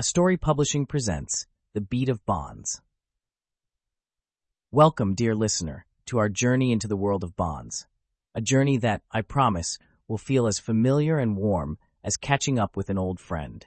A Story Publishing presents The Beat of Bonds. Welcome, dear listener, to our journey into the world of bonds. A journey that, I promise, will feel as familiar and warm as catching up with an old friend.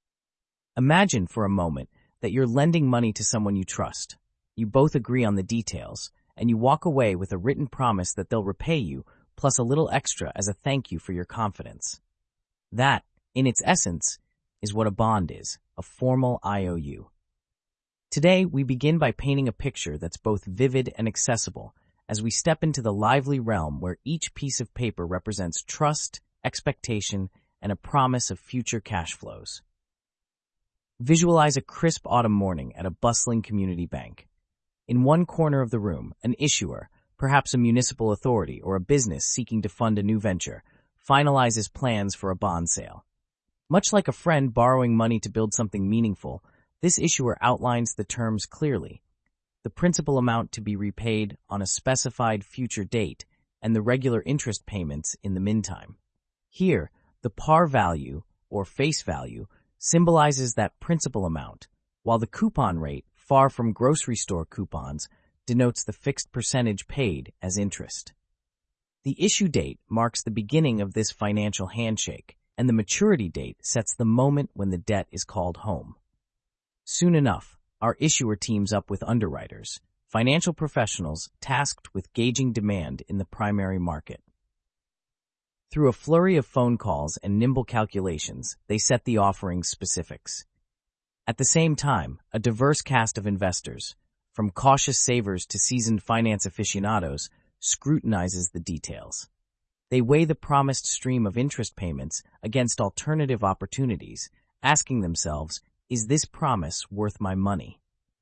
Imagine for a moment that you're lending money to someone you trust. You both agree on the details, and you walk away with a written promise that they'll repay you, plus a little extra as a thank you for your confidence. That, in its essence, is what a bond is, a formal IOU. Today, we begin by painting a picture that's both vivid and accessible as we step into the lively realm where each piece of paper represents trust, expectation, and a promise of future cash flows. Visualize a crisp autumn morning at a bustling community bank. In one corner of the room, an issuer, perhaps a municipal authority or a business seeking to fund a new venture, finalizes plans for a bond sale. Much like a friend borrowing money to build something meaningful, this issuer outlines the terms clearly: the principal amount to be repaid on a specified future date and the regular interest payments in the meantime. Here, the par value, or face value, symbolizes that principal amount, while the coupon rate, far from grocery store coupons, denotes the fixed percentage paid as interest. The issue date marks the beginning of this financial handshake, and the maturity date sets the moment when the debt is called home. Soon enough, our issuer teams up with underwriters, financial professionals tasked with gauging demand in the primary market. Through a flurry of phone calls and nimble calculations, they set the offering's specifics. At the same time, a diverse cast of investors, from cautious savers to seasoned finance aficionados, scrutinizes the details. They weigh the promised stream of interest payments against alternative opportunities, asking themselves, is this promise worth my money?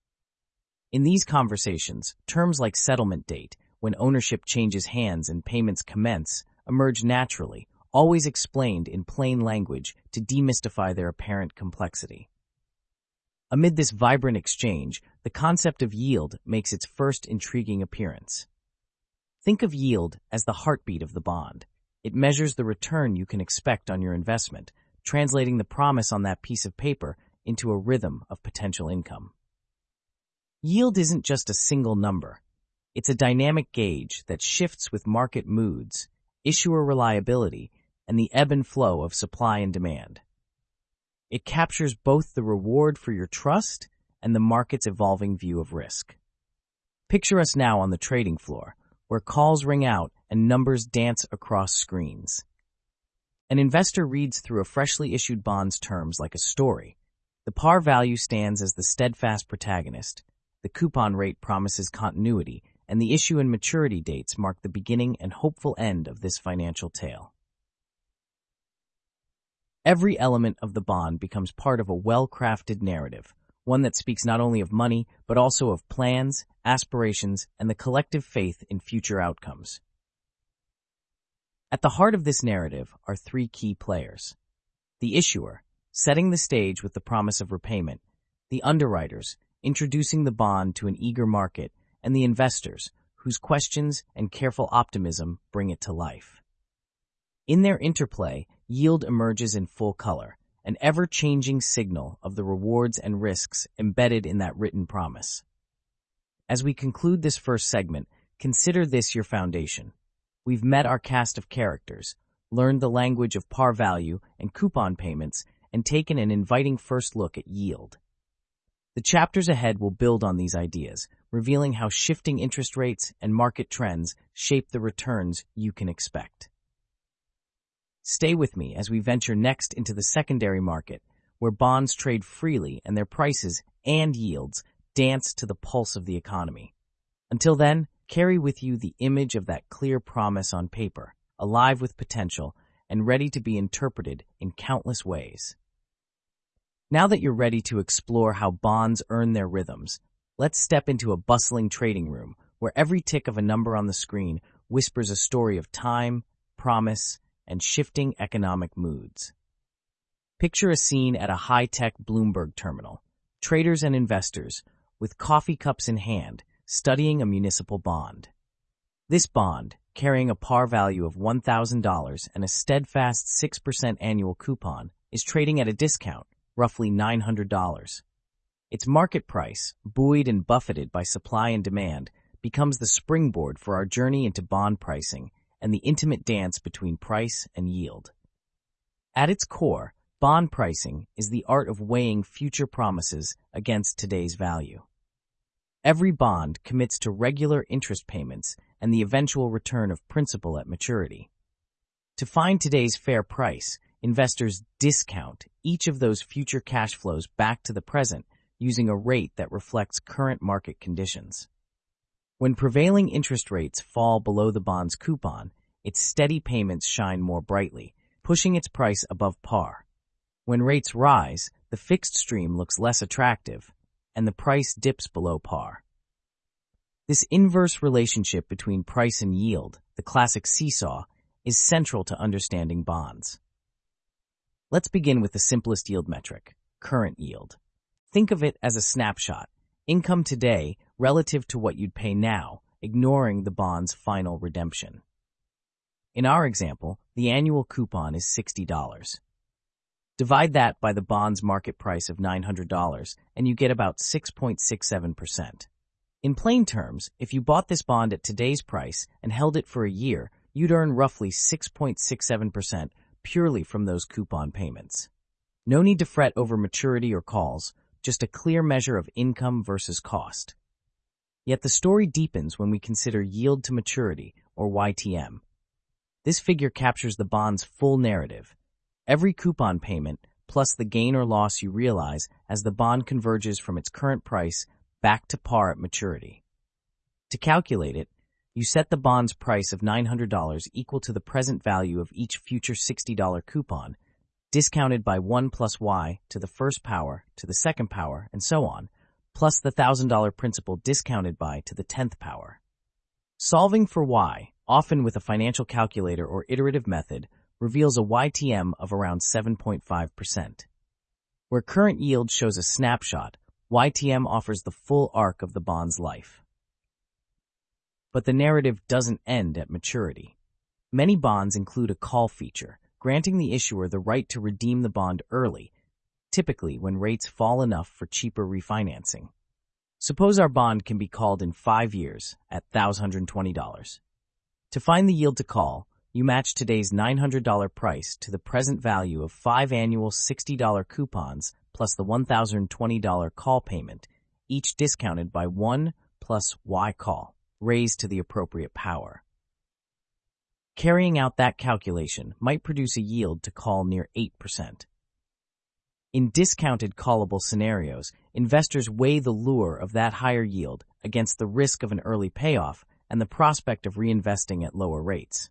In these conversations, terms like settlement date, when ownership changes hands and payments commence, emerge naturally, always explained in plain language to demystify their apparent complexity. Amid this vibrant exchange, the concept of yield makes its first intriguing appearance. Think of yield as the heartbeat of the bond. It measures the return you can expect on your investment, translating the promise on that piece of paper into a rhythm of potential income. Yield isn't just a single number. It's a dynamic gauge that shifts with market moods, issuer reliability, and the ebb and flow of supply and demand. It captures both the reward for your trust and the market's evolving view of risk. Picture us now on the trading floor, where calls ring out and numbers dance across screens. An investor reads through a freshly issued bond's terms like a story. The par value stands as the steadfast protagonist, the coupon rate promises continuity, and the issue and maturity dates mark the beginning and hopeful end of this financial tale. Every element of the bond becomes part of a well-crafted narrative, one that speaks not only of money, but also of plans, aspirations, and the collective faith in future outcomes. At the heart of this narrative are three key players: the issuer, setting the stage with the promise of repayment; the underwriters, introducing the bond to an eager market; and the investors, whose questions and careful optimism bring it to life. In their interplay, yield emerges in full color, an ever-changing signal of the rewards and risks embedded in that written promise. As we conclude this first segment, consider this your foundation. We've met our cast of characters, learned the language of par value and coupon payments, and taken an inviting first look at yield. The chapters ahead will build on these ideas, revealing how shifting interest rates and market trends shape the returns you can expect. Stay with me as we venture next into the secondary market, where bonds trade freely and their prices and yields dance to the pulse of the economy. Until then, carry with you the image of that clear promise on paper, alive with potential and ready to be interpreted in countless ways. Now that you're ready to explore how bonds earn their rhythms, let's step into a bustling trading room where every tick of a number on the screen whispers a story of time, promise, and shifting economic moods. Picture a scene at a high-tech Bloomberg terminal, traders and investors, with coffee cups in hand, studying a municipal bond. This bond, carrying a par value of $1,000 and a steadfast 6% annual coupon, is trading at a discount, roughly $900. Its market price, buoyed and buffeted by supply and demand, becomes the springboard for our journey into bond pricing and the intimate dance between price and yield. At its core, bond pricing is the art of weighing future promises against today's value. Every bond commits to regular interest payments and the eventual return of principal at maturity. To find today's fair price, investors discount each of those future cash flows back to the present using a rate that reflects current market conditions. When prevailing interest rates fall below the bond's coupon, its steady payments shine more brightly, pushing its price above par. When rates rise, the fixed stream looks less attractive, and the price dips below par. This inverse relationship between price and yield, the classic seesaw, is central to understanding bonds. Let's begin with the simplest yield metric, current yield. Think of it as a snapshot, income today relative to what you'd pay now, ignoring the bond's final redemption. In our example, the annual coupon is $60. Divide that by the bond's market price of $900, and you get about 6.67%. In plain terms, if you bought this bond at today's price and held it for a year, you'd earn roughly 6.67% purely from those coupon payments. No need to fret over maturity or calls, just a clear measure of income versus cost. Yet the story deepens when we consider yield to maturity, or YTM. This figure captures the bond's full narrative. Every coupon payment, plus the gain or loss you realize as the bond converges from its current price back to par at maturity. To calculate it, you set the bond's price of $900 equal to the present value of each future $60 coupon, discounted by 1 plus y to the first power to the second power, and so on, plus the $1,000 principal discounted by to the 10th power. Solving for y, often with a financial calculator or iterative method, reveals a YTM of around 7.5%. Where current yield shows a snapshot, YTM offers the full arc of the bond's life. But the narrative doesn't end at maturity. Many bonds include a call feature, granting the issuer the right to redeem the bond early, typically when rates fall enough for cheaper refinancing. Suppose our bond can be called in 5 years at $1,020. To find the yield to call, you match today's $900 price to the present value of 5 annual $60 coupons plus the $1,020 call payment, each discounted by 1 plus y call, raised to the appropriate power. Carrying out that calculation might produce a yield to call near 8%. In discounted callable scenarios, investors weigh the lure of that higher yield against the risk of an early payoff and the prospect of reinvesting at lower rates.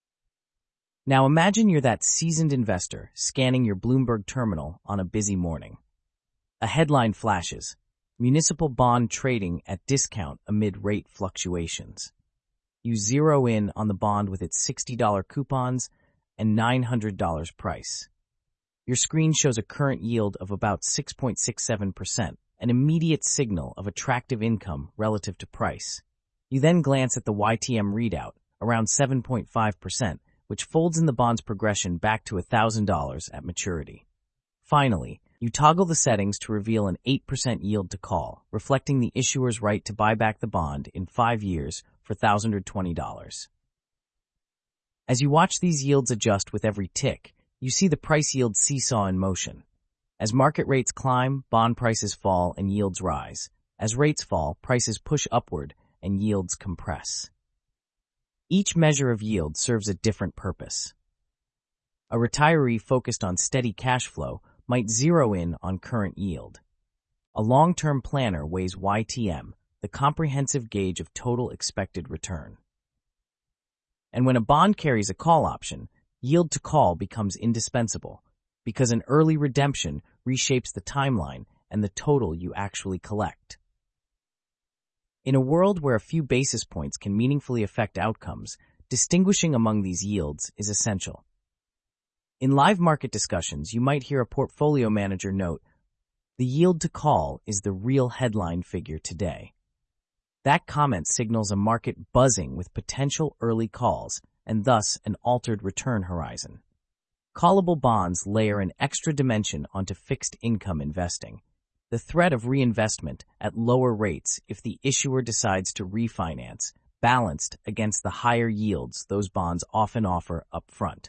Now imagine you're that seasoned investor scanning your Bloomberg terminal on a busy morning. A headline flashes, municipal bond trading at discount amid rate fluctuations. You zero in on the bond with its $60 coupons and $900 price. Your screen shows a current yield of about 6.67%, an immediate signal of attractive income relative to price. You then glance at the YTM readout, around 7.5%, which folds in the bond's progression back to $1,000 at maturity. Finally, you toggle the settings to reveal an 8% yield to call, reflecting the issuer's right to buy back the bond in 5 years for $1,020. As you watch these yields adjust with every tick, you see the price-yield seesaw in motion. As market rates climb, bond prices fall and yields rise. As rates fall, prices push upward and yields compress. Each measure of yield serves a different purpose. A retiree focused on steady cash flow might zero in on current yield. A long-term planner weighs YTM, the comprehensive gauge of total expected return. And when a bond carries a call option, yield to call becomes indispensable, because an early redemption reshapes the timeline and the total you actually collect. In a world where a few basis points can meaningfully affect outcomes, distinguishing among these yields is essential. In live market discussions, you might hear a portfolio manager note, "The yield to call is the real headline figure today." That comment signals a market buzzing with potential early calls and thus an altered return horizon. Callable bonds layer an extra dimension onto fixed income investing. The threat of reinvestment at lower rates if the issuer decides to refinance, balanced against the higher yields those bonds often offer up front.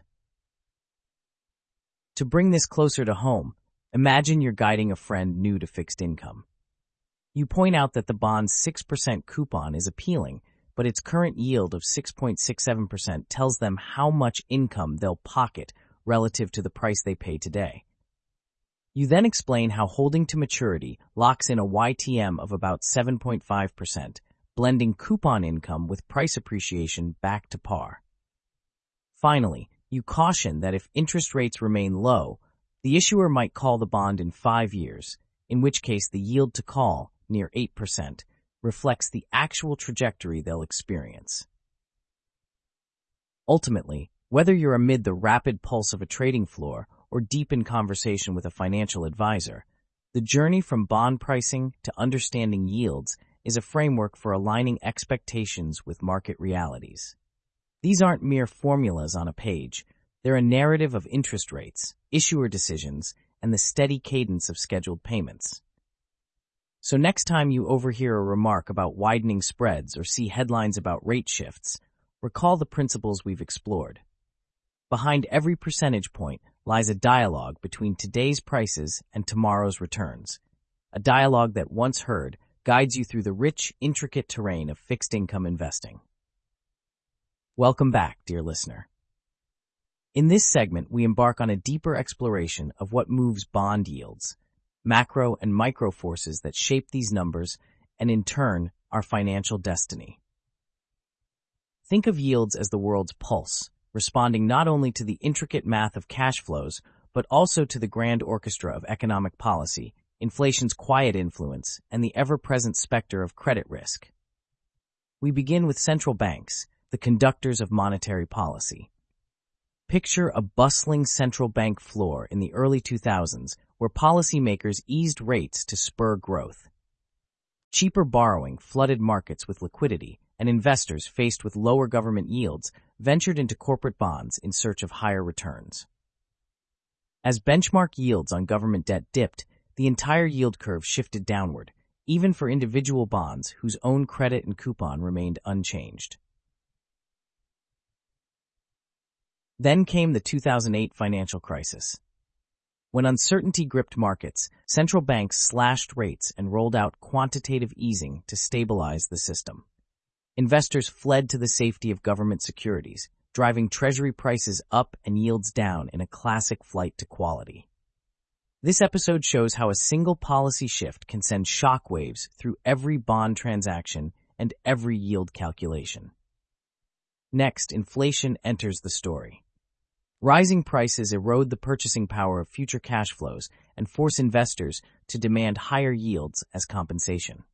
To bring this closer to home, imagine you're guiding a friend new to fixed income. You point out that the bond's 6% coupon is appealing, but its current yield of 6.67% tells them how much income they'll pocket relative to the price they pay today. You then explain how holding to maturity locks in a YTM of about 7.5%, blending coupon income with price appreciation back to par. Finally, you caution that if interest rates remain low, the issuer might call the bond in 5 years, in which case the yield to call, near 8%, reflects the actual trajectory they'll experience. Ultimately, whether you're amid the rapid pulse of a trading floor or deep in conversation with a financial advisor, the journey from bond pricing to understanding yields is a framework for aligning expectations with market realities. These aren't mere formulas on a page. They're a narrative of interest rates, issuer decisions, and the steady cadence of scheduled payments. So next time you overhear a remark about widening spreads or see headlines about rate shifts, recall the principles we've explored. Behind every percentage point lies a dialogue between today's prices and tomorrow's returns, a dialogue that, once heard, guides you through the rich, intricate terrain of fixed income investing. Welcome back, dear listener. In this segment, we embark on a deeper exploration of what moves bond yields, macro and micro forces that shape these numbers and, in turn, our financial destiny. Think of yields as the world's pulse, responding not only to the intricate math of cash flows, but also to the grand orchestra of economic policy, inflation's quiet influence, and the ever-present specter of credit risk. We begin with central banks, the conductors of monetary policy. Picture a bustling central bank floor in the early 2000s where policymakers eased rates to spur growth. Cheaper borrowing flooded markets with liquidity, and investors faced with lower government yields ventured into corporate bonds in search of higher returns. As benchmark yields on government debt dipped, the entire yield curve shifted downward, even for individual bonds whose own credit and coupon remained unchanged. Then came the 2008 financial crisis. When uncertainty gripped markets, central banks slashed rates and rolled out quantitative easing to stabilize the system. Investors fled to the safety of government securities, driving treasury prices up and yields down in a classic flight to quality. This episode shows how a single policy shift can send shockwaves through every bond transaction and every yield calculation. Next, inflation enters the story. Rising prices erode the purchasing power of future cash flows and force investors to demand higher yields as compensation.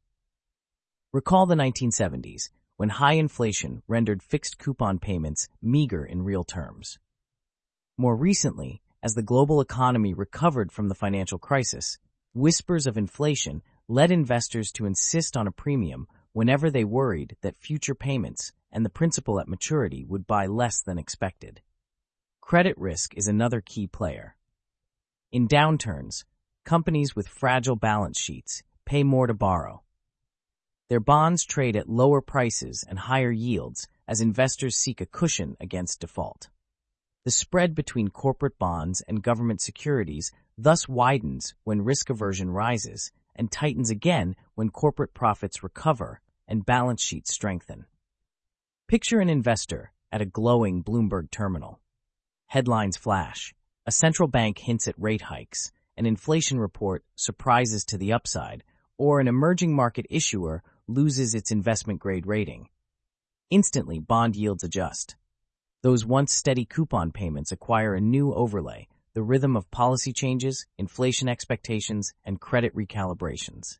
Recall the 1970s, when high inflation rendered fixed coupon payments meager in real terms. More recently, as the global economy recovered from the financial crisis, whispers of inflation led investors to insist on a premium whenever they worried that future payments and the principal at maturity would buy less than expected. Credit risk is another key player. In downturns, companies with fragile balance sheets pay more to borrow. Their bonds trade at lower prices and higher yields as investors seek a cushion against default. The spread between corporate bonds and government securities thus widens when risk aversion rises and tightens again when corporate profits recover and balance sheets strengthen. Picture an investor at a glowing Bloomberg terminal. Headlines flash, a central bank hints at rate hikes, an inflation report surprises to the upside, or an emerging market issuer loses its investment-grade rating. Instantly, bond yields adjust. Those once steady coupon payments acquire a new overlay, the rhythm of policy changes, inflation expectations, and credit recalibrations.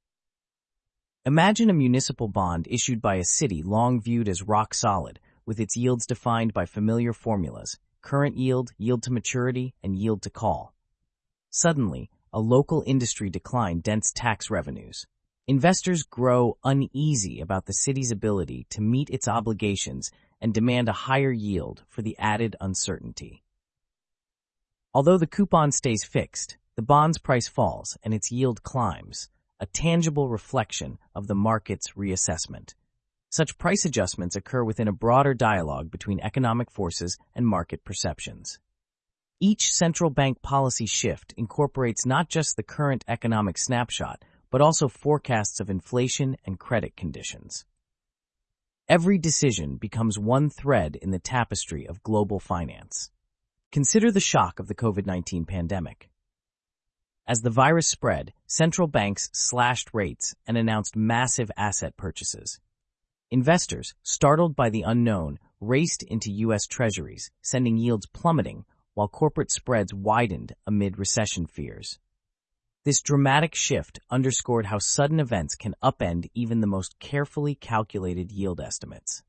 Imagine a municipal bond issued by a city long viewed as rock solid, with its yields defined by familiar formulas: current yield, yield to maturity, and yield to call. Suddenly, a local industry decline dents tax revenues. Investors grow uneasy about the city's ability to meet its obligations and demand a higher yield for the added uncertainty. Although the coupon stays fixed, the bond's price falls and its yield climbs, a tangible reflection of the market's reassessment. Such price adjustments occur within a broader dialogue between economic forces and market perceptions. Each central bank policy shift incorporates not just the current economic snapshot, but also forecasts of inflation and credit conditions. Every decision becomes one thread in the tapestry of global finance. Consider the shock of the COVID-19 pandemic. As the virus spread, central banks slashed rates and announced massive asset purchases. Investors, startled by the unknown, raced into U.S. Treasuries, sending yields plummeting, while corporate spreads widened amid recession fears. This dramatic shift underscored how sudden events can upend even the most carefully calculated yield estimates.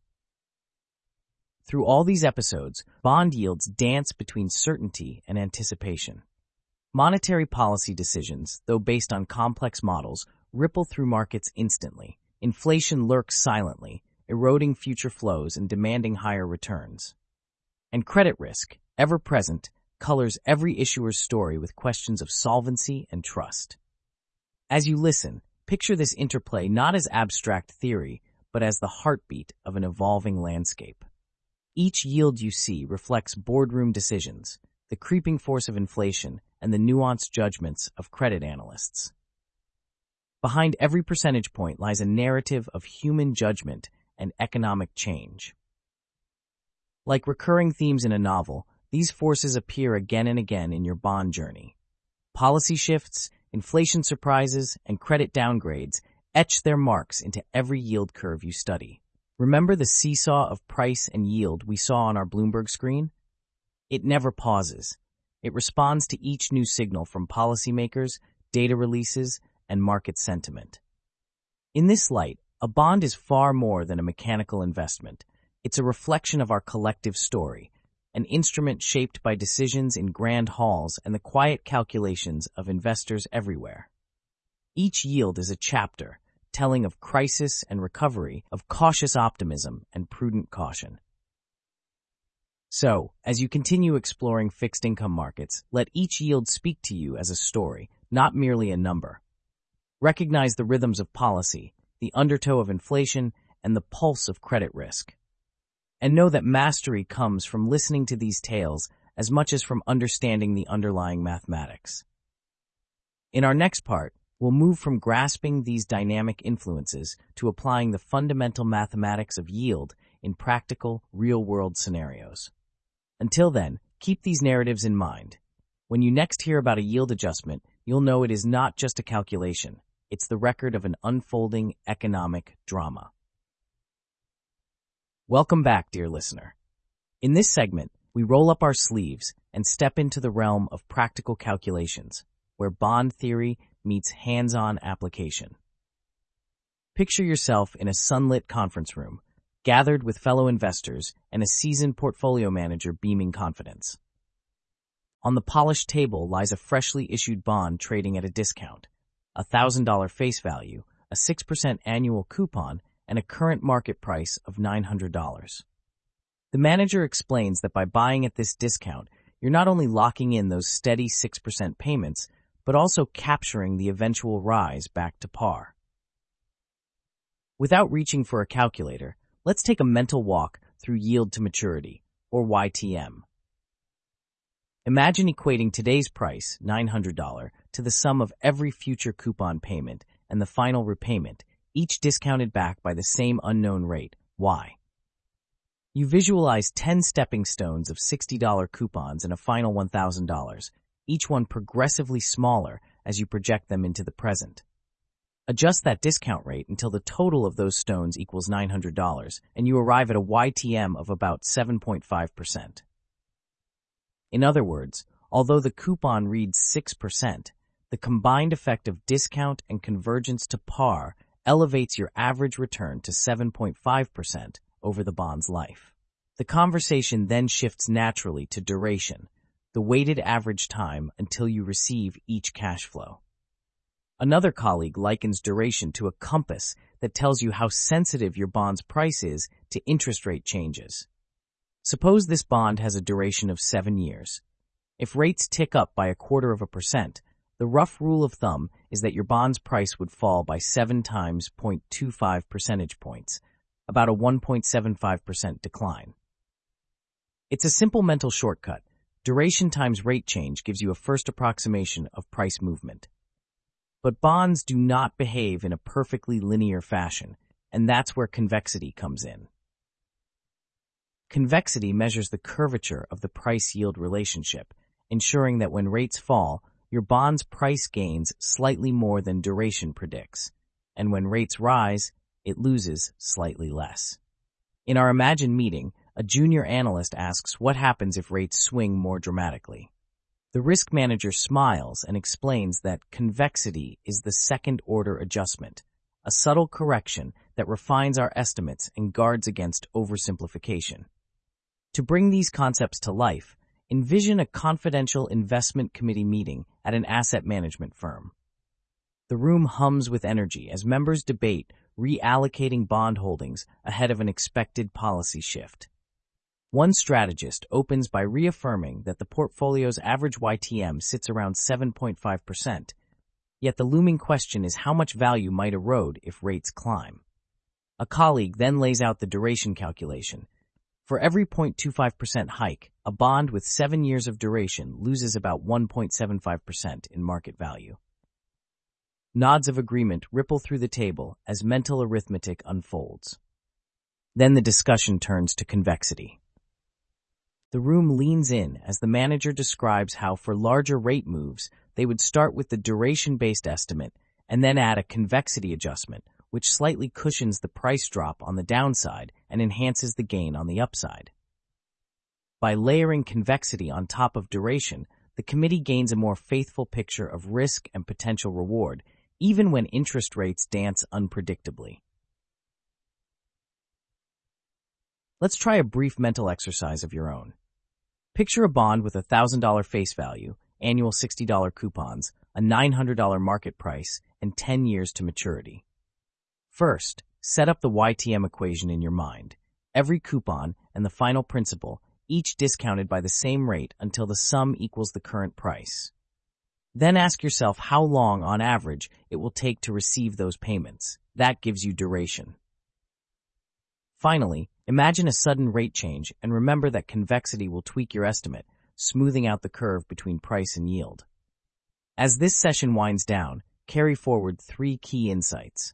Through all these episodes, bond yields dance between certainty and anticipation. Monetary policy decisions, though based on complex models, ripple through markets instantly. Inflation lurks silently, eroding future flows and demanding higher returns. And credit risk, ever present, colors every issuer's story with questions of solvency and trust. As you listen, picture this interplay not as abstract theory, but as the heartbeat of an evolving landscape. Each yield you see reflects boardroom decisions, the creeping force of inflation, and the nuanced judgments of credit analysts. Behind every percentage point lies a narrative of human judgment and economic change. Like recurring themes in a novel, these forces appear again and again in your bond journey. Policy shifts, inflation surprises, and credit downgrades etch their marks into every yield curve you study. Remember the seesaw of price and yield we saw on our Bloomberg screen? It never pauses. It responds to each new signal from policymakers, data releases, and market sentiment. In this light, a bond is far more than a mechanical investment. It's a reflection of our collective story, an instrument shaped by decisions in grand halls and the quiet calculations of investors everywhere. Each yield is a chapter, telling of crisis and recovery, of cautious optimism and prudent caution. So, as you continue exploring fixed income markets, let each yield speak to you as a story, not merely a number. Recognize the rhythms of policy, the undertow of inflation, and the pulse of credit risk. And know that mastery comes from listening to these tales as much as from understanding the underlying mathematics. In our next part, we'll move from grasping these dynamic influences to applying the fundamental mathematics of yield in practical, real-world scenarios. Until then, keep these narratives in mind. When you next hear about a yield adjustment, you'll know it is not just a calculation. It's the record of an unfolding economic drama. Welcome back, dear listener. In this segment, we roll up our sleeves and step into the realm of practical calculations, where bond theory meets hands-on application. Picture yourself in a sunlit conference room, gathered with fellow investors and a seasoned portfolio manager beaming confidence. On the polished table lies a freshly issued bond trading at a discount, a $1,000 face value, a 6% annual coupon, and a current market price of $900. The manager explains that by buying at this discount, you're not only locking in those steady 6% payments, but also capturing the eventual rise back to par. Without reaching for a calculator, let's take a mental walk through yield to maturity, or YTM. Imagine equating today's price, $900, to the sum of every future coupon payment and the final repayment, each discounted back by the same unknown rate, Y. You visualize 10 stepping stones of $60 coupons and a final $1,000, each one progressively smaller as you project them into the present. Adjust that discount rate until the total of those stones equals $900, and you arrive at a YTM of about 7.5%. In other words, although the coupon reads 6%, the combined effect of discount and convergence to par elevates your average return to 7.5% over the bond's life. The conversation then shifts naturally to duration, the weighted average time until you receive each cash flow. Another colleague likens duration to a compass that tells you how sensitive your bond's price is to interest rate changes. Suppose this bond has a duration of 7 years. If rates tick up by 0.25%, the rough rule of thumb is that your bond's price would fall by 7 times 0.25 percentage points, about a 1.75% decline. It's a simple mental shortcut. Duration times rate change gives you a first approximation of price movement. But bonds do not behave in a perfectly linear fashion, and that's where convexity comes in. Convexity measures the curvature of the price-yield relationship, ensuring that when rates fall, your bond's price gains slightly more than duration predicts, and when rates rise, it loses slightly less. In our imagined meeting, a junior analyst asks what happens if rates swing more dramatically. The risk manager smiles and explains that convexity is the second-order adjustment, a subtle correction that refines our estimates and guards against oversimplification. To bring these concepts to life, envision a confidential investment committee meeting at an asset management firm. The room hums with energy as members debate reallocating bond holdings ahead of an expected policy shift. One strategist opens by reaffirming that the portfolio's average YTM sits around 7.5%, yet the looming question is how much value might erode if rates climb. A colleague then lays out the duration calculation. For every 0.25% hike, a bond with 7 years of duration loses about 1.75% in market value. Nods of agreement ripple through the table as mental arithmetic unfolds. Then the discussion turns to convexity. The room leans in as the manager describes how for larger rate moves, they would start with the duration-based estimate and then add a convexity adjustment, which slightly cushions the price drop on the downside and enhances the gain on the upside. By layering convexity on top of duration, the committee gains a more faithful picture of risk and potential reward, even when interest rates dance unpredictably. Let's try a brief mental exercise of your own. Picture a bond with a $1,000 face value, annual $60 coupons, a $900 market price, and 10 years to maturity. First, set up the YTM equation in your mind. Every coupon and the final principal, each discounted by the same rate until the sum equals the current price. Then ask yourself how long, on average, it will take to receive those payments. That gives you duration. Finally, imagine a sudden rate change and remember that convexity will tweak your estimate, smoothing out the curve between price and yield. As this session winds down, carry forward 3 key insights.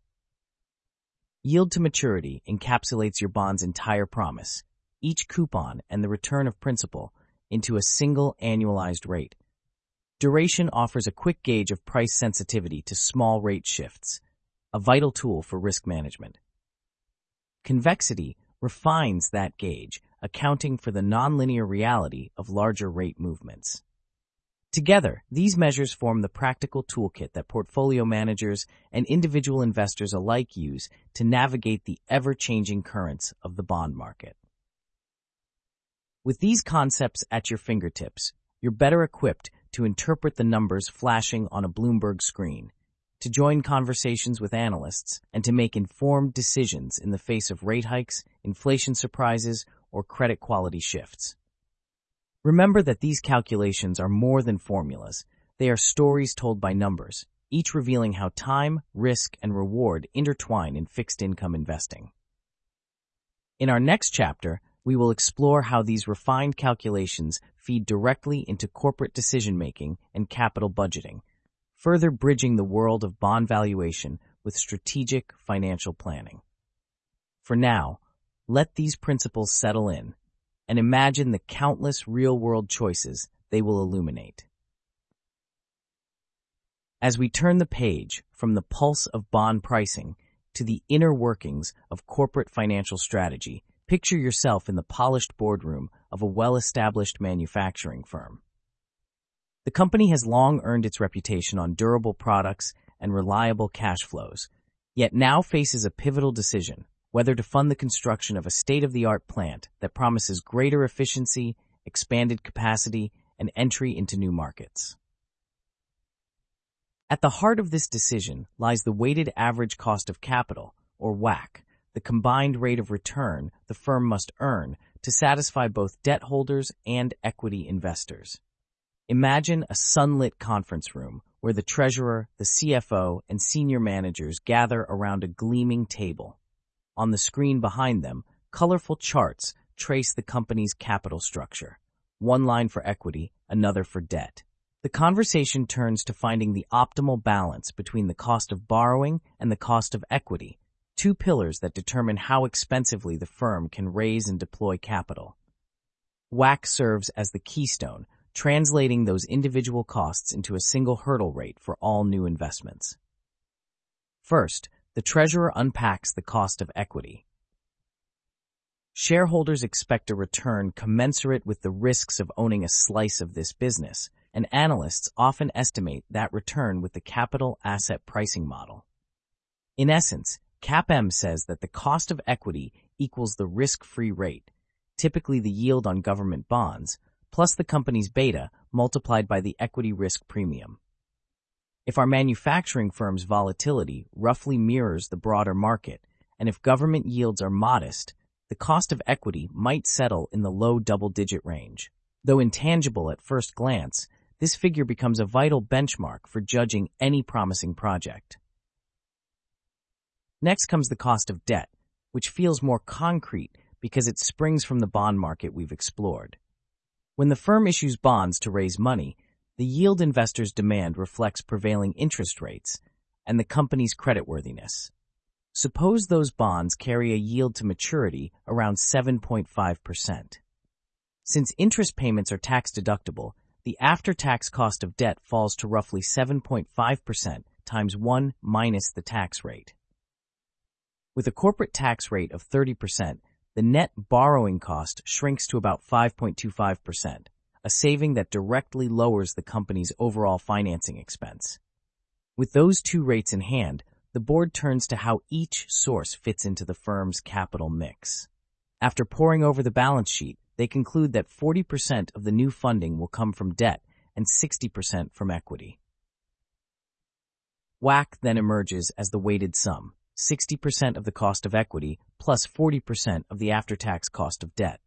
Yield to maturity encapsulates your bond's entire promise, each coupon and the return of principal, into a single annualized rate. Duration offers a quick gauge of price sensitivity to small rate shifts, a vital tool for risk management. Convexity refines that gauge, accounting for the nonlinear reality of larger rate movements. Together, these measures form the practical toolkit that portfolio managers and individual investors alike use to navigate the ever-changing currents of the bond market. With these concepts at your fingertips, you're better equipped to interpret the numbers flashing on a Bloomberg screen, to join conversations with analysts, and to make informed decisions in the face of rate hikes, inflation surprises, or credit quality shifts. Remember that these calculations are more than formulas. They are stories told by numbers, each revealing how time, risk, and reward intertwine in fixed income investing. In our next chapter, we will explore how these refined calculations feed directly into corporate decision-making and capital budgeting, further bridging the world of bond valuation with strategic financial planning. For now, let these principles settle in and imagine the countless real-world choices they will illuminate. As we turn the page from the pulse of bond pricing to the inner workings of corporate financial strategy, picture yourself in the polished boardroom of a well-established manufacturing firm. The company has long earned its reputation on durable products and reliable cash flows, yet now faces a pivotal decision: whether to fund the construction of a state-of-the-art plant that promises greater efficiency, expanded capacity, and entry into new markets. At the heart of this decision lies the weighted average cost of capital, or WACC, the combined rate of return the firm must earn to satisfy both debt holders and equity investors. Imagine a sunlit conference room where the treasurer, the CFO, and senior managers gather around a gleaming table. On the screen behind them, colorful charts trace the company's capital structure. One line for equity, another for debt. The conversation turns to finding the optimal balance between the cost of borrowing and the cost of equity, two pillars that determine how expensively the firm can raise and deploy capital. WACC serves as the keystone, translating those individual costs into a single hurdle rate for all new investments. First, the treasurer unpacks the cost of equity. Shareholders expect a return commensurate with the risks of owning a slice of this business, and analysts often estimate that return with the capital asset pricing model. In essence, CAPM says that the cost of equity equals the risk-free rate, typically the yield on government bonds, plus the company's beta multiplied by the equity risk premium. If our manufacturing firm's volatility roughly mirrors the broader market, and if government yields are modest, the cost of equity might settle in the low double-digit range. Though intangible at first glance, this figure becomes a vital benchmark for judging any promising project. Next comes the cost of debt, which feels more concrete because it springs from the bond market we've explored. When the firm issues bonds to raise money, the yield investors demand reflects prevailing interest rates and the company's creditworthiness. Suppose those bonds carry a yield to maturity around 7.5%. Since interest payments are tax-deductible, the after-tax cost of debt falls to roughly 7.5% times 1 minus the tax rate. With a corporate tax rate of 30%, the net borrowing cost shrinks to about 5.25%, a saving that directly lowers the company's overall financing expense. With those two rates in hand, the board turns to how each source fits into the firm's capital mix. After poring over the balance sheet, they conclude that 40% of the new funding will come from debt and 60% from equity. WACC then emerges as the weighted sum, 60% of the cost of equity plus 40% of the after-tax cost of debt.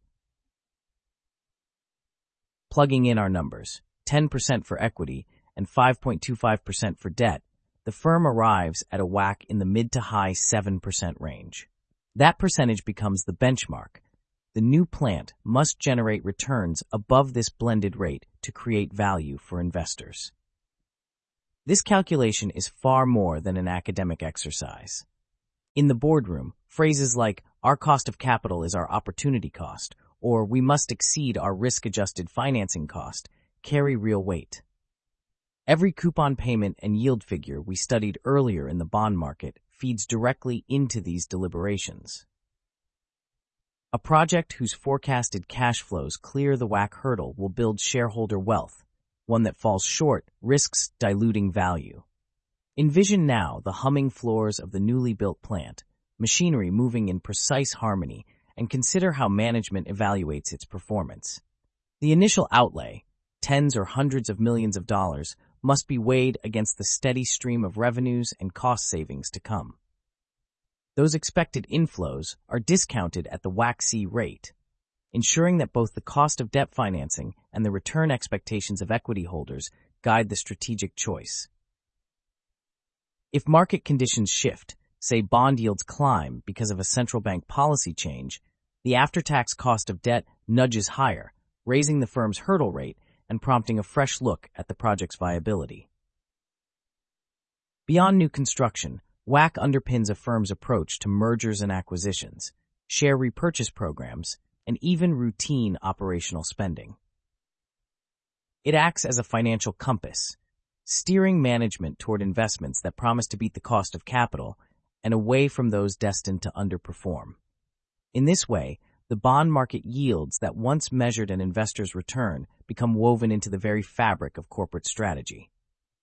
Plugging in our numbers, 10% for equity and 5.25% for debt, the firm arrives at a WACC in the mid to high 7% range. That percentage becomes the benchmark. The new plant must generate returns above this blended rate to create value for investors. This calculation is far more than an academic exercise. In the boardroom, phrases like, "Our cost of capital is our opportunity cost," or "We must exceed our risk-adjusted financing cost," carry real weight. Every coupon payment and yield figure we studied earlier in the bond market feeds directly into these deliberations. A project whose forecasted cash flows clear the WACC hurdle will build shareholder wealth. One that falls short risks diluting value. Envision now the humming floors of the newly built plant, machinery moving in precise harmony, and consider how management evaluates its performance. The initial outlay, tens or hundreds of millions of dollars, must be weighed against the steady stream of revenues and cost savings to come. Those expected inflows are discounted at the WACC rate, ensuring that both the cost of debt financing and the return expectations of equity holders guide the strategic choice. If market conditions shift, say bond yields climb because of a central bank policy change, the after-tax cost of debt nudges higher, raising the firm's hurdle rate and prompting a fresh look at the project's viability. Beyond new construction, WACC underpins a firm's approach to mergers and acquisitions, share repurchase programs, and even routine operational spending. It acts as a financial compass, steering management toward investments that promise to beat the cost of capital and away from those destined to underperform. In this way, the bond market yields that once measured an investor's return become woven into the very fabric of corporate strategy.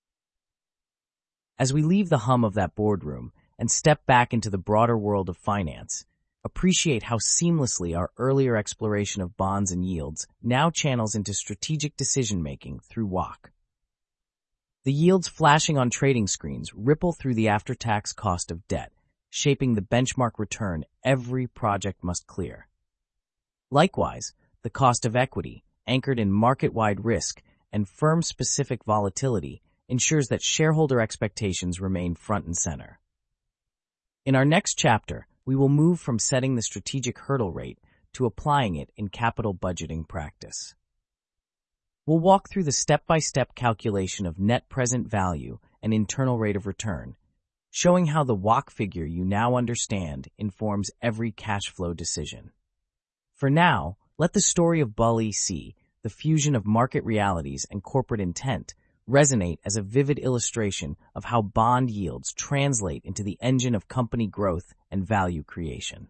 As we leave the hum of that boardroom and step back into the broader world of finance, appreciate how seamlessly our earlier exploration of bonds and yields now channels into strategic decision-making through WACC. The yields flashing on trading screens ripple through the after-tax cost of debt, shaping the benchmark return every project must clear. Likewise, the cost of equity, anchored in market-wide risk, and firm-specific volatility ensures that shareholder expectations remain front and center. In our next chapter, we will move from setting the strategic hurdle rate to applying it in capital budgeting practice. We'll walk through the step-by-step calculation of net present value and internal rate of return, showing how the WACC figure you now understand informs every cash flow decision. For now, let the story of BULL-EC, the fusion of market realities and corporate intent, resonate as a vivid illustration of how bond yields translate into the engine of company growth and value creation.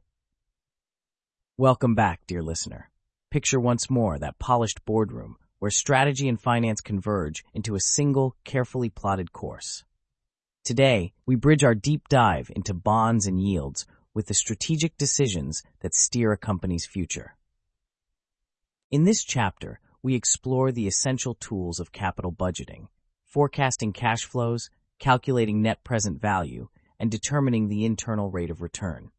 Welcome back, dear listener. Picture once more that polished boardroom where strategy and finance converge into a single, carefully plotted course. Today, we bridge our deep dive into bonds and yields with the strategic decisions that steer a company's future. In this chapter, we explore the essential tools of capital budgeting, forecasting cash flows, calculating net present value, and determining the internal rate of return.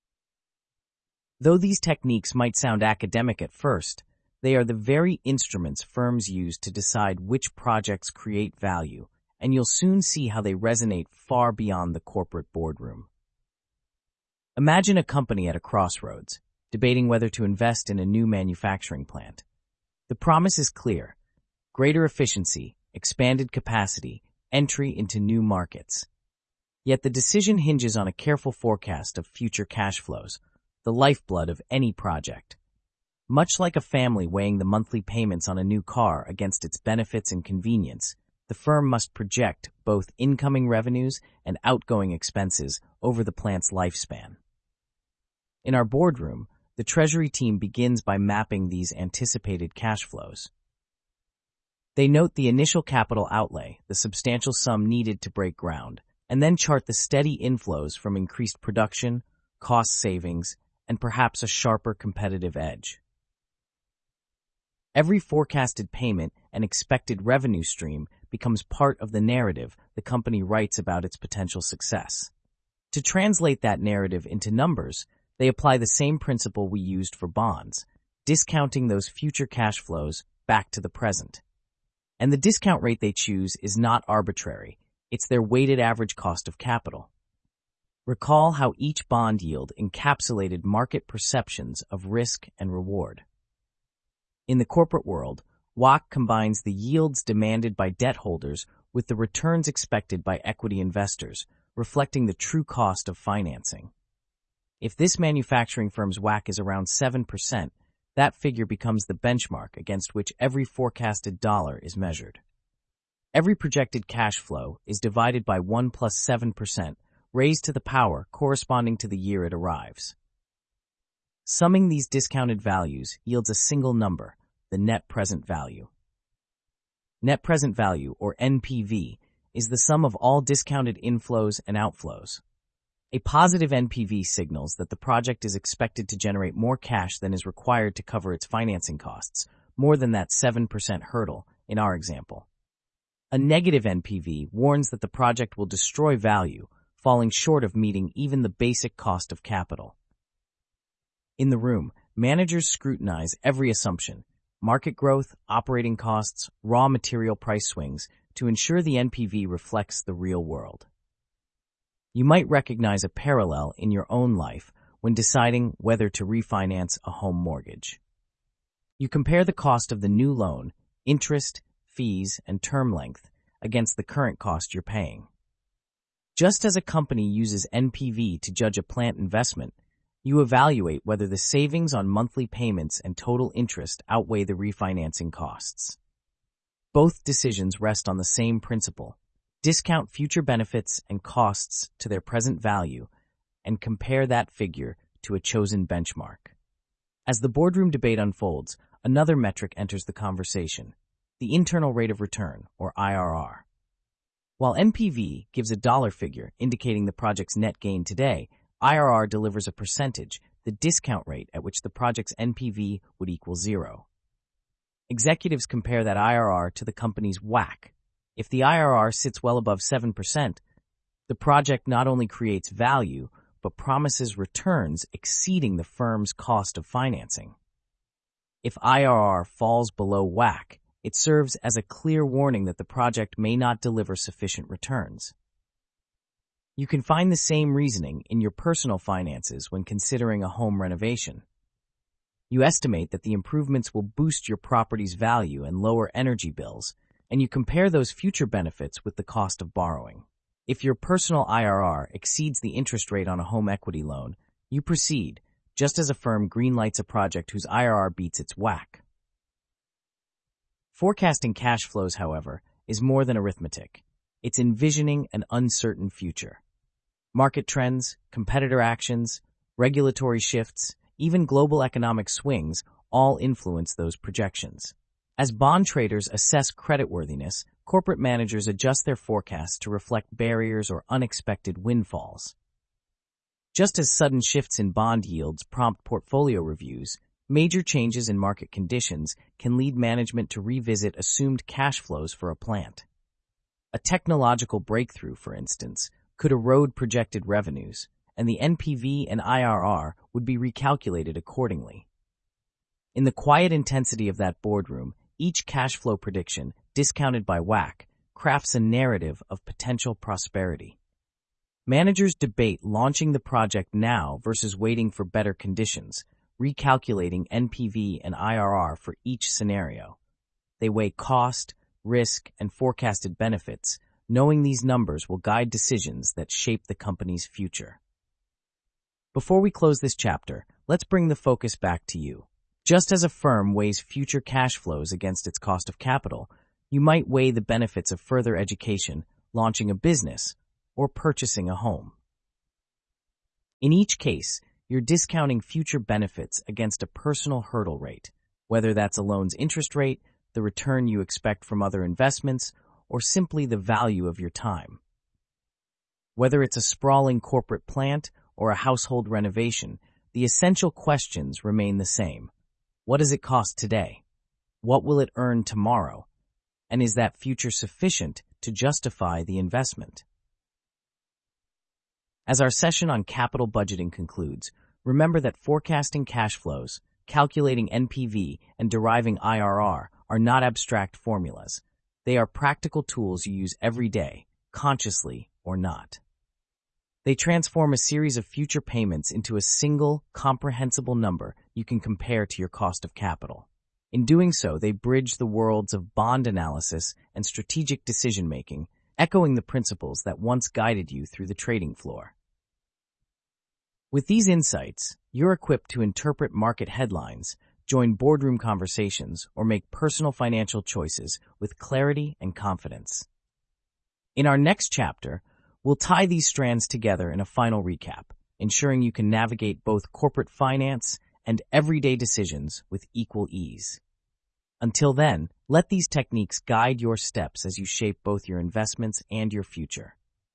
Though these techniques might sound academic at first, they are the very instruments firms use to decide which projects create value, and you'll soon see how they resonate far beyond the corporate boardroom. Imagine a company at a crossroads, debating whether to invest in a new manufacturing plant. The promise is clear: greater efficiency, expanded capacity, entry into new markets. Yet the decision hinges on a careful forecast of future cash flows, the lifeblood of any project. Much like a family weighing the monthly payments on a new car against its benefits and convenience, the firm must project both incoming revenues and outgoing expenses over the plant's lifespan. In our boardroom, the treasury team begins by mapping these anticipated cash flows. They note the initial capital outlay, the substantial sum needed to break ground, and then chart the steady inflows from increased production, cost savings, and perhaps a sharper competitive edge. Every forecasted payment and expected revenue stream becomes part of the narrative the company writes about its potential success. To translate that narrative into numbers, they apply the same principle we used for bonds, discounting those future cash flows back to the present. And the discount rate they choose is not arbitrary. It's their weighted average cost of capital. Recall how each bond yield encapsulated market perceptions of risk and reward. In the corporate world, WACC combines the yields demanded by debt holders with the returns expected by equity investors, reflecting the true cost of financing. If this manufacturing firm's WACC is around 7%, that figure becomes the benchmark against which every forecasted dollar is measured. Every projected cash flow is divided by 1 plus 7%, raised to the power corresponding to the year it arrives. Summing these discounted values yields a single number, the net present value. Net present value, or NPV, is the sum of all discounted inflows and outflows. A positive NPV signals that the project is expected to generate more cash than is required to cover its financing costs, more than that 7% hurdle in our example. A negative NPV warns that the project will destroy value, falling short of meeting even the basic cost of capital. In the room, managers scrutinize every assumption, market growth, operating costs, raw material price swings, to ensure the NPV reflects the real world. You might recognize a parallel in your own life when deciding whether to refinance a home mortgage. You compare the cost of the new loan, interest, fees, and term length against the current cost you're paying. Just as a company uses NPV to judge a plant investment, you evaluate whether the savings on monthly payments and total interest outweigh the refinancing costs. Both decisions rest on the same principle: discount future benefits and costs to their present value and compare that figure to a chosen benchmark. As the boardroom debate unfolds, another metric enters the conversation: the internal rate of return, or IRR. While NPV gives a dollar figure indicating the project's net gain today, IRR delivers a percentage, the discount rate at which the project's NPV would equal 0. Executives compare that IRR to the company's WACC. If the IRR sits well above 7%, the project not only creates value, but promises returns exceeding the firm's cost of financing. If IRR falls below WACC, It serves as a clear warning that the project may not deliver sufficient returns. You can find the same reasoning in your personal finances when considering a home renovation. You estimate that the improvements will boost your property's value and lower energy bills, and you compare those future benefits with the cost of borrowing. If your personal IRR exceeds the interest rate on a home equity loan, you proceed, just as a firm greenlights a project whose IRR beats its WACC. Forecasting cash flows, however, is more than arithmetic. It's envisioning an uncertain future. Market trends, competitor actions, regulatory shifts, even global economic swings all influence those projections. As bond traders assess creditworthiness, corporate managers adjust their forecasts to reflect barriers or unexpected windfalls. Just as sudden shifts in bond yields prompt portfolio reviews, major changes in market conditions can lead management to revisit assumed cash flows for a plant. A technological breakthrough, for instance, could erode projected revenues, and the NPV and IRR would be recalculated accordingly. In the quiet intensity of that boardroom, each cash flow prediction, discounted by WACC, crafts a narrative of potential prosperity. Managers debate launching the project now versus waiting for better conditions, recalculating NPV and IRR for each scenario. They weigh cost, risk, and forecasted benefits, knowing these numbers will guide decisions that shape the company's future. Before we close this chapter, let's bring the focus back to you. Just as a firm weighs future cash flows against its cost of capital, you might weigh the benefits of further education, launching a business, or purchasing a home. In each case, you're discounting future benefits against a personal hurdle rate, whether that's a loan's interest rate, the return you expect from other investments, or simply the value of your time. Whether it's a sprawling corporate plant or a household renovation, the essential questions remain the same. What does it cost today? What will it earn tomorrow? And is that future sufficient to justify the investment? As our session on capital budgeting concludes, remember that forecasting cash flows, calculating NPV, and deriving IRR are not abstract formulas. They are practical tools you use every day, consciously or not. They transform a series of future payments into a single, comprehensible number you can compare to your cost of capital. In doing so, they bridge the worlds of bond analysis and strategic decision-making, echoing the principles that once guided you through the trading floor. With these insights, you're equipped to interpret market headlines, join boardroom conversations, or make personal financial choices with clarity and confidence. In our next chapter, we'll tie these strands together in a final recap, ensuring you can navigate both corporate finance and everyday decisions with equal ease. Until then, let these techniques guide your steps as you shape both your investments and your future.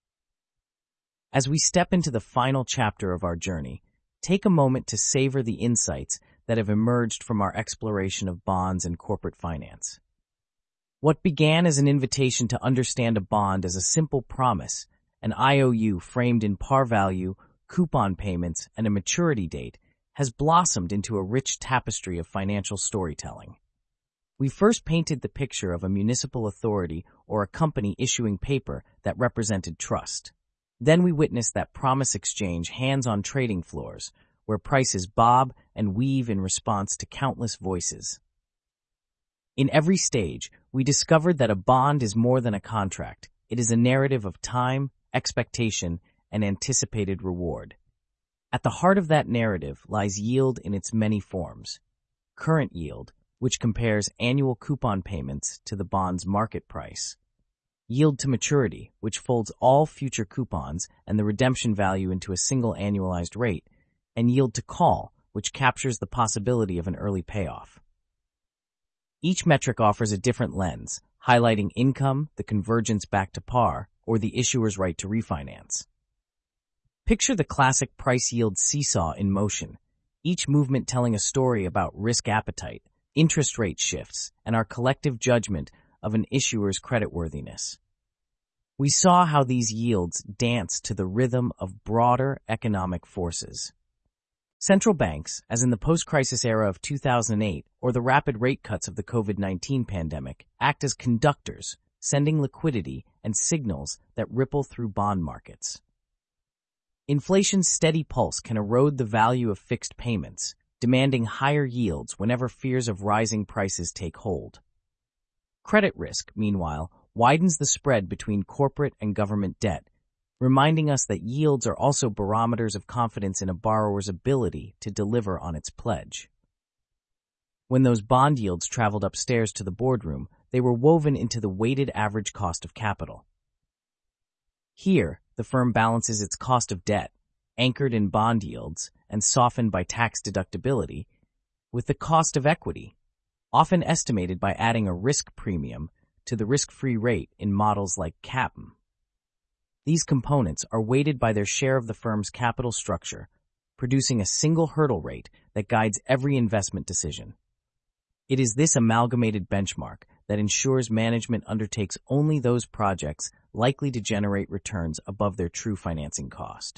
As we step into the final chapter of our journey, take a moment to savor the insights that have emerged from our exploration of bonds and corporate finance. What began as an invitation to understand a bond as a simple promise, an IOU framed in par value, coupon payments, and a maturity date, has blossomed into a rich tapestry of financial storytelling. We first painted the picture of a municipal authority or a company issuing paper that represented trust. Then we witnessed that promise exchange hands on trading floors, where prices bob and weave in response to countless voices. In every stage, we discovered that a bond is more than a contract. It is a narrative of time, expectation, and anticipated reward. At the heart of that narrative lies yield in its many forms. Current yield, which compares annual coupon payments to the bond's market price. Yield to maturity, which folds all future coupons and the redemption value into a single annualized rate. And yield to call, which captures the possibility of an early payoff. Each metric offers a different lens, highlighting income, the convergence back to par, or the issuer's right to refinance. Picture the classic price-yield seesaw in motion, each movement telling a story about risk appetite, interest rate shifts, and our collective judgment of an issuer's creditworthiness. We saw how these yields dance to the rhythm of broader economic forces. Central banks, as in the post-crisis era of 2008 or the rapid rate cuts of the COVID-19 pandemic, act as conductors, sending liquidity and signals that ripple through bond markets. Inflation's steady pulse can erode the value of fixed payments, demanding higher yields whenever fears of rising prices take hold. Credit risk, meanwhile, widens the spread between corporate and government debt, reminding us that yields are also barometers of confidence in a borrower's ability to deliver on its pledge. When those bond yields traveled upstairs to the boardroom, they were woven into the weighted average cost of capital. Here, the firm balances its cost of debt, anchored in bond yields and softened by tax deductibility, with the cost of equity, often estimated by adding a risk premium to the risk-free rate in models like CAPM. These components are weighted by their share of the firm's capital structure, producing a single hurdle rate that guides every investment decision. It is this amalgamated benchmark that ensures management undertakes only those projects likely to generate returns above their true financing cost.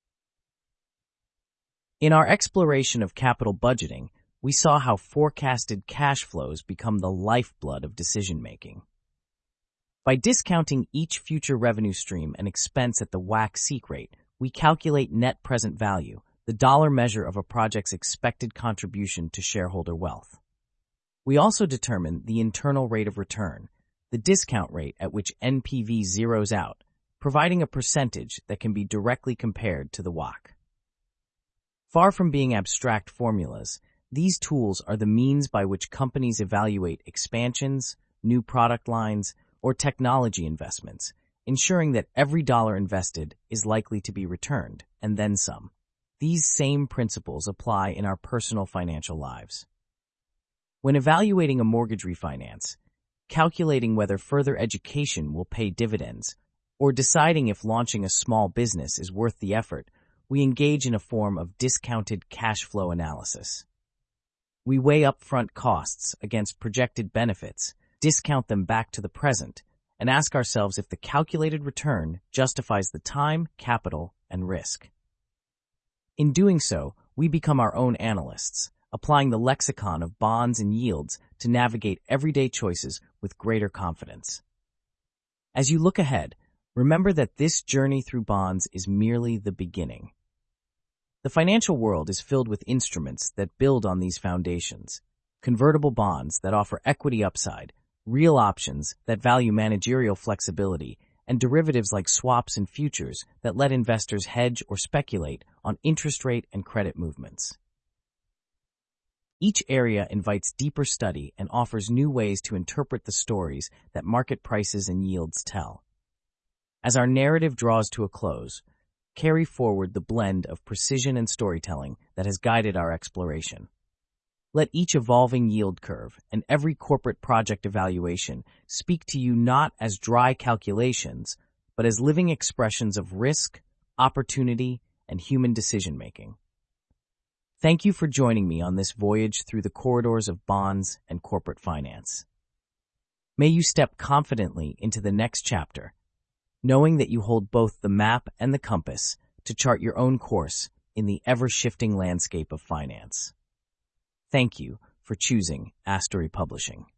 In our exploration of capital budgeting, we saw how forecasted cash flows become the lifeblood of decision-making. By discounting each future revenue stream and expense at the WACC rate, we calculate net present value, the dollar measure of a project's expected contribution to shareholder wealth. We also determine the internal rate of return, the discount rate at which NPV zeroes out, providing a percentage that can be directly compared to the WACC. Far from being abstract formulas, these tools are the means by which companies evaluate expansions, new product lines, or technology investments, ensuring that every dollar invested is likely to be returned, and then some. These same principles apply in our personal financial lives. When evaluating a mortgage refinance, calculating whether further education will pay dividends, or deciding if launching a small business is worth the effort, we engage in a form of discounted cash flow analysis. We weigh upfront costs against projected benefits, discount them back to the present, and ask ourselves if the calculated return justifies the time, capital, and risk. In doing so, we become our own analysts, applying the lexicon of bonds and yields to navigate everyday choices with greater confidence. As you look ahead, remember that this journey through bonds is merely the beginning. The financial world is filled with instruments that build on these foundations: convertible bonds that offer equity upside, real options that value managerial flexibility, and derivatives like swaps and futures that let investors hedge or speculate on interest rate and credit movements. Each area invites deeper study and offers new ways to interpret the stories that market prices and yields tell. As our narrative draws to a close, carry forward the blend of precision and storytelling that has guided our exploration. Let each evolving yield curve and every corporate project evaluation speak to you not as dry calculations, but as living expressions of risk, opportunity, and human decision-making. Thank you for joining me on this voyage through the corridors of bonds and corporate finance. May you step confidently into the next chapter, knowing that you hold both the map and the compass to chart your own course in the ever-shifting landscape of finance. Thank you for choosing Astory Publishing.